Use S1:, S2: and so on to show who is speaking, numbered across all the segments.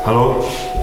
S1: Halo,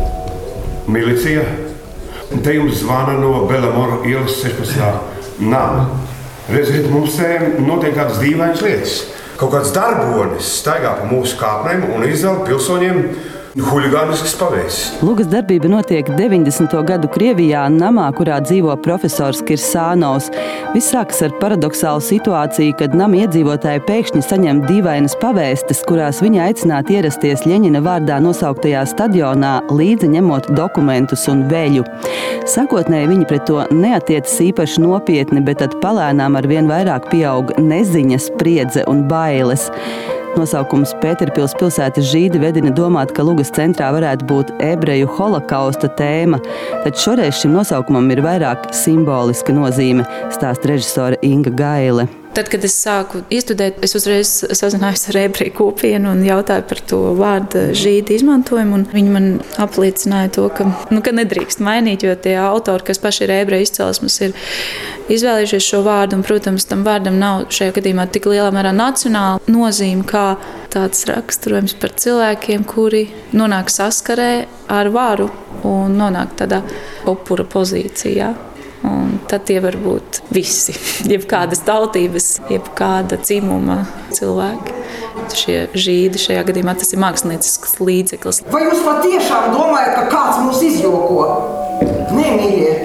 S1: milicija? Te jums zvana no Belamora ielas 16. nama. Redziet, mums te notiek kādas dīvainas lietas. Kaut kāds darbonis staigā pa mūsu kāpnēm un izdala pilsoņiem huligāniskas pavēses.
S2: Lugas darbība notiek 90. gadu Krievijā, namā, kurā dzīvo profesors Kirsānovs. Viss sākas ar paradoxālu situāciju, kad nama iedzīvotāji pēkšņi saņem dīvainas pavēstes, kurās viņi aicināti ierasties Ļeņina vārdā nosauktajā stadionā, līdzi ņemot dokumentus un veļu. Sākotnēji viņi pret to neatiecas īpaši nopietni, bet tad palēnām arvien vairāk pieaug neziņa, spriedze un bailes. Nosaukums Pēterpils pilsētas žīdi vedina domāt, ka Lugas centrā varētu būt ebreju holokausta tēma, taču šoreiz šim nosaukumam ir vairāk simboliska nozīme, stāsta režisore Inga Gaile.
S3: Tad, kad es sāku studēt, es uzreiz sazinājos ar ebreju kopienu un jautāju par to vārdu žīdi izmantojumu. Viņi man apliecināja to, ka nedrīkst mainīt, jo tie autori, kas paši ir ebreju izcelsmes, ir izvēlējušies šo vārdu. Un, protams, tam vārdam nav šajā gadījumā tik lielā mērā nacionāla nozīme, kā tāds raksturojums par cilvēkiem, kuri nonāk saskarē ar varu un nonāk tādā upura pozīcijā. Un tad tie var būt visi, jebkādas tautības, jebkāda dzimuma cilvēki. Šie žīdi šajā gadījumā tas ir māksliniecisks līdzeklis.
S4: Vai jūs patiešām domājat, ka kāds mūs izjoko? Nē, mīļie,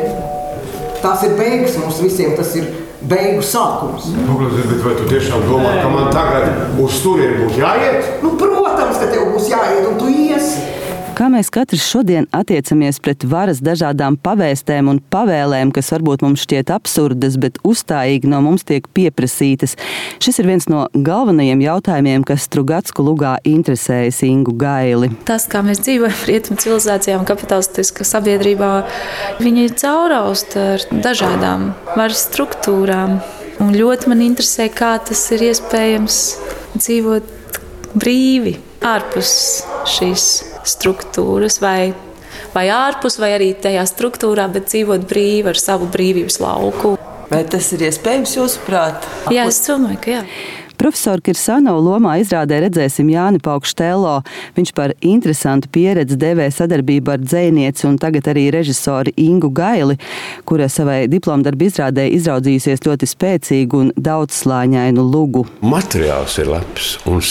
S4: tās ir beigas mums visiem, tas ir beigu sākums.
S1: Bet vai tu tiešām domā, ka man tagad uz turieni būtu jāiet?
S4: Protams, ka tev būs jāiet un tu iesi.
S2: Kā mēs katrs šodien attiecamies pret varas dažādām pavēstēm un pavēlēm, kas varbūt mums šķiet absurdas, bet uzstājīgi no mums tiek pieprasītas? Šis ir viens no galvenajiem jautājumiem, kas Strugatsku lugā interesējas Ingu Gaili.
S3: Tas, kā mēs dzīvojam rietumu civilizācijā un kapitalistiskā sabiedrībā, viņi ir caurausti ar dažādām varas struktūrām. Un ļoti man interesē, kā tas ir iespējams dzīvot brīvi ārpus šīs struktūras vai ārpus, vai arī tajā struktūrā, bet dzīvot brīvi ar savu brīvības lauku.
S5: Vai tas ir iespējams jūsuprāt?
S3: Jā, es domāju, ka jā.
S2: Profesoru Kirsānovu lomā izrādē redzēsim Jāni Paukštelo. Viņš par interesantu pieredzi devē sadarbību ar dzejnieci un tagad arī režisori Ingu Gaili, kura savai diplomdarbu izrādē izraudzījusies ļoti spēcīgu un daudzslāņainu lugu.
S1: Materiāls ir labs un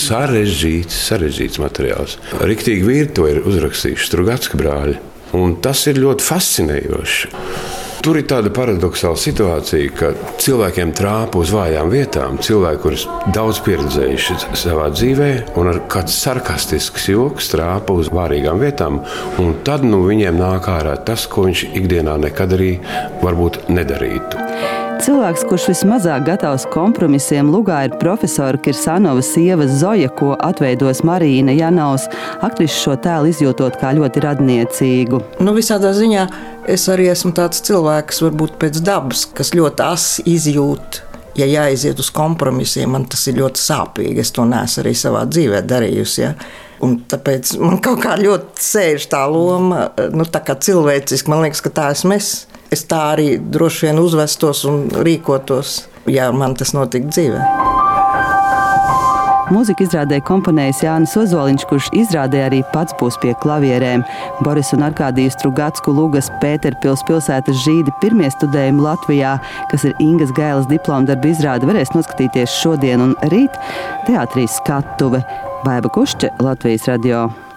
S1: sarežģīts materiāls. Riktīgi vīri to ir uzrakstījuši, Strugatska brāļi. Un tas ir ļoti fascinējoši. Tur ir tāda paradoxāla situācija, ka cilvēkiem trāpa uz vājām vietām, cilvēki, kurus daudz pieredzējuši savā dzīvē, un ar kāds sarkastisks joks trāpa uz vārīgām vietām, un tad viņiem nāk ārā tas, ko viņš ikdienā nekad arī varbūt nedarītu.
S2: Cilvēks, kurš vismazāk gatavs kompromisiem lugā, ir profesora Kirsānova sieva Zoja, ko atveidos Marīna Janovs. Aktrise šo tēlu izjūtot kā ļoti radniecīgu.
S4: Visādā ziņā es arī esmu tāds cilvēks, varbūt pēc dabas, kas ļoti asi izjūt. Ja jāiziet uz kompromisiem, man tas ir ļoti sāpīgi. Es to neesmu arī savā dzīvē darījusi. Ja? Un tāpēc man kaut kā ļoti sēž tā loma, tā kā cilvēciski. Man liekas, ka tā esmu es. Es tā arī droši vien uzvestos un rīkotos, ja man tas notika dzīvē.
S2: Mūziku izrādē komponējis Jānis Ozoliņš, kurš izrādē arī pats būs pie klavierēm. Boris un Arkādiju Strugatsku lugas Pēterpils pilsētas žīdi pirmie studējumi Latvijā, kas ir Ingas Gailes diplomdarba izrāde, varēs noskatīties šodien un rīt teātrī Skatuve. Baiba Kušče, Latvijas radio.